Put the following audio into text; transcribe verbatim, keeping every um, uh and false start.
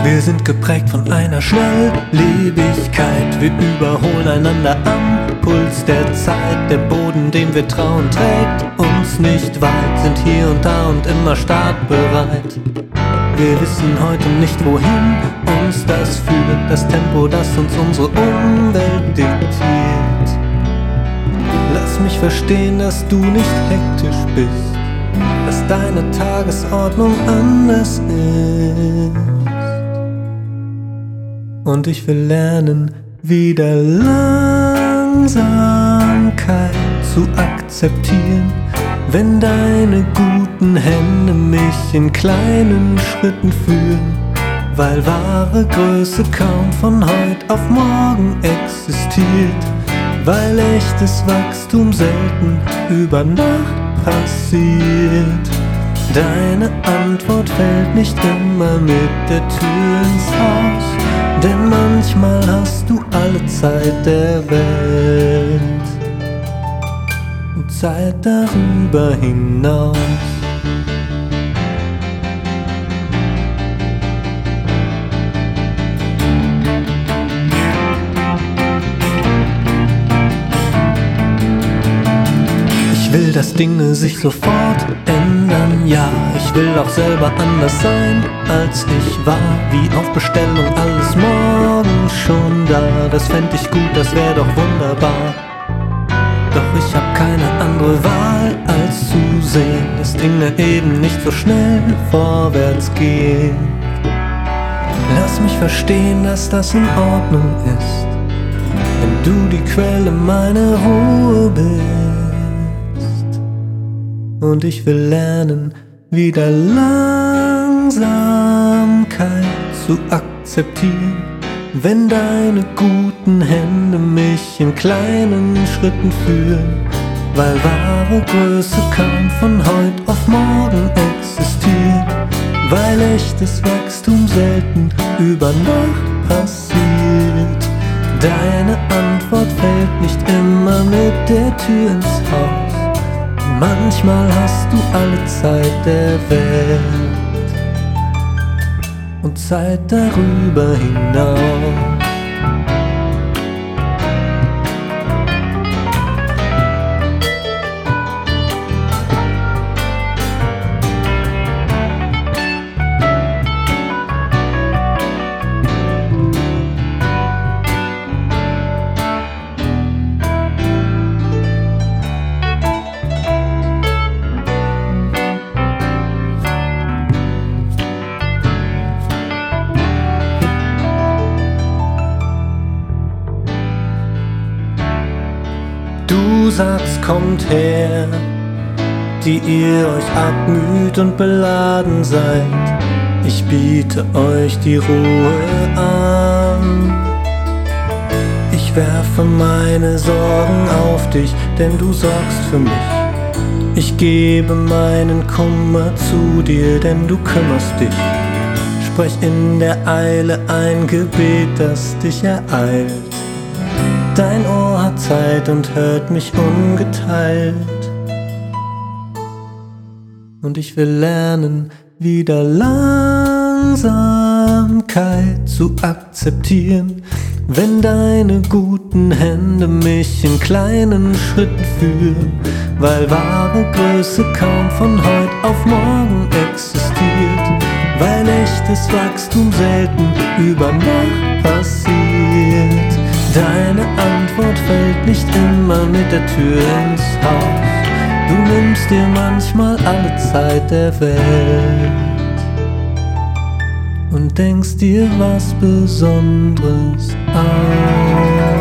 Wir sind geprägt von einer Schnelllebigkeit. Wir überholen einander am Puls der Zeit. Der Boden, dem wir trauen, trägt uns nicht weit. Sind hier und da und immer startbereit. Wir wissen heute nicht, wohin uns das führt. Das Tempo, das uns unsere Umwelt diktiert. Lass mich verstehen, dass du nicht hektisch bist, dass deine Tagesordnung anders ist. Und ich will lernen, wieder Langsamkeit zu akzeptieren, wenn deine guten Hände mich in kleinen Schritten führen, weil wahre Größe kaum von heut auf morgen existiert, weil echtes Wachstum selten über Nacht passiert. Deine Antwort fällt nicht immer mit der Tür ins Haus, denn manchmal hast du alle Zeit der Welt und Zeit darüber hinaus. Ich will, dass Dinge sich sofort ändern, ja. Ich will auch selber anders sein, als ich war. Wie auf Bestellung, alles morgen schon da. Das fänd ich gut, das wär doch wunderbar. Doch ich hab keine andere Wahl, als zu sehen, dass Dinge eben nicht so schnell vorwärts gehen. Lass mich verstehen, dass das in Ordnung ist, wenn du die Quelle meiner Ruhe bist. Und ich will lernen, wieder Langsamkeit zu akzeptieren, wenn deine guten Hände mich in kleinen Schritten führen, weil wahre Größe kaum von heut auf morgen existiert, weil echtes Wachstum selten über Nacht passiert. Deine Antwort fällt nicht immer mit der Tür ins Haus. Manchmal hast du alle Zeit der Welt und Zeit darüber hinaus. Du sagst, kommt her, die ihr euch abmüht und beladen seid. Ich biete euch die Ruhe an. Ich werfe meine Sorgen auf dich, denn du sorgst für mich. Ich gebe meinen Kummer zu dir, denn du kümmerst dich. Sprech in der Eile ein Gebet, das dich ereilt. Dein Ohr hat Zeit und hört mich ungeteilt. Und ich will lernen, wieder Langsamkeit zu akzeptieren, wenn deine guten Hände mich in kleinen Schritten führen, weil wahre Größe kaum von heut auf morgen existiert, weil echtes Wachstum selten über Nacht passiert. Deine Antwort fällt nicht immer mit der Tür ins Haus. Du nimmst dir manchmal alle Zeit der Welt und denkst dir was Besonderes aus.